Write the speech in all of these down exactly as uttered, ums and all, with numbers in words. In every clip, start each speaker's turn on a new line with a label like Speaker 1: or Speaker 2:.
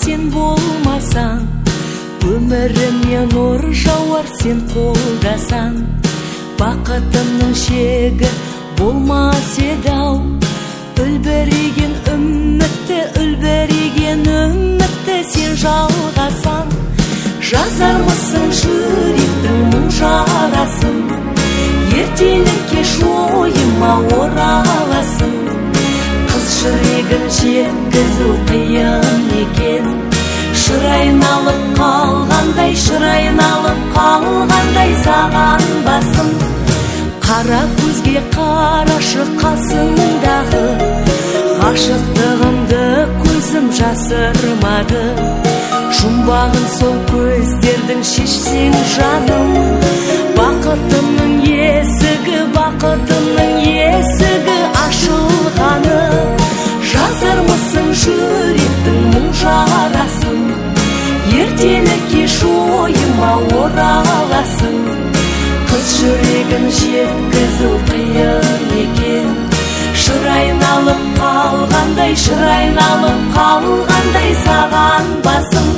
Speaker 1: сен болмасаң, өміріме нұр жауар сен қолдасаң. Бақытымның шегі болмас еді-ау, үлбіреген үмітті, үлбіреген үмітті сен жалғасаң. Жазармысың жүректің мұң жарасын, ертелі кеш ойыма ораласың. Қыз жүрегін жеткізу қиын екен, шырайын алып қалғандай, шырайын алып қалғандай саған басым. Қара көзге қарашы қасымдағы, ғашықтығымды көзім жасырмады. Жұмбағын сол көздердің шешсең жаным, бақытымның есігі, бақытымның есігі ашылғаны. Жазармысың жүректің мұң жарасын, ертелі кеш ойыма ораласың. Қыз жүрегін жеткізу қиын екен, шырайын алып қалғандай, шырайын алып қалғандай саған басым.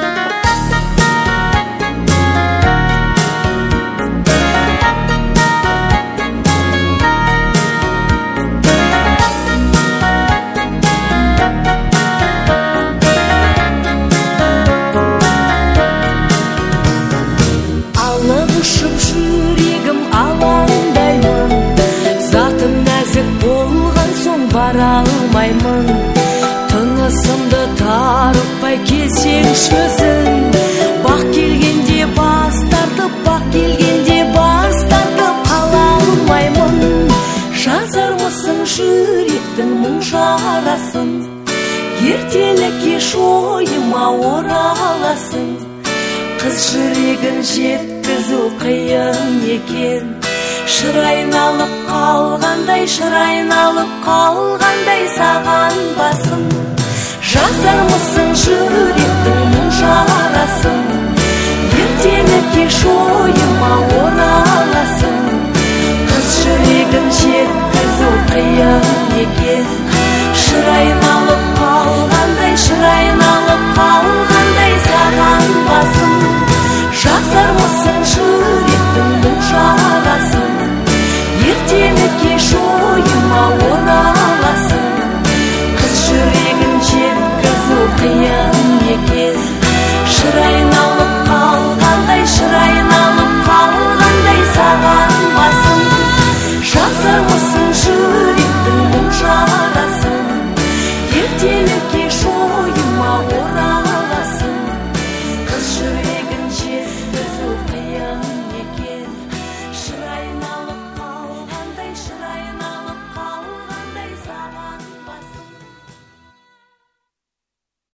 Speaker 1: Алып ұшып жүрегім алаңдаймын, затым нәзік болған соң бара алмаймын. Тынысымды тарықпай келсеңші өзің, бақ келгенде бас тартып, бақ келгенде бас тартып қала алмаймын. Жазармысың жүректің мұң жарасын, ертелі кеш ойыма ораласың. Қыз жүрегін жеткізу қиын екен, шырайын алып қалғандай, шырайын алып қалғандай саған басым. Жазармысың жүректің мұң жарасын, ертелі кеш ойыма ораласың. Қыз жүрегін жеткізу қиын екен, шырайын алып қалғандай, шырайын алып қалғандай саған басым. Жазармысың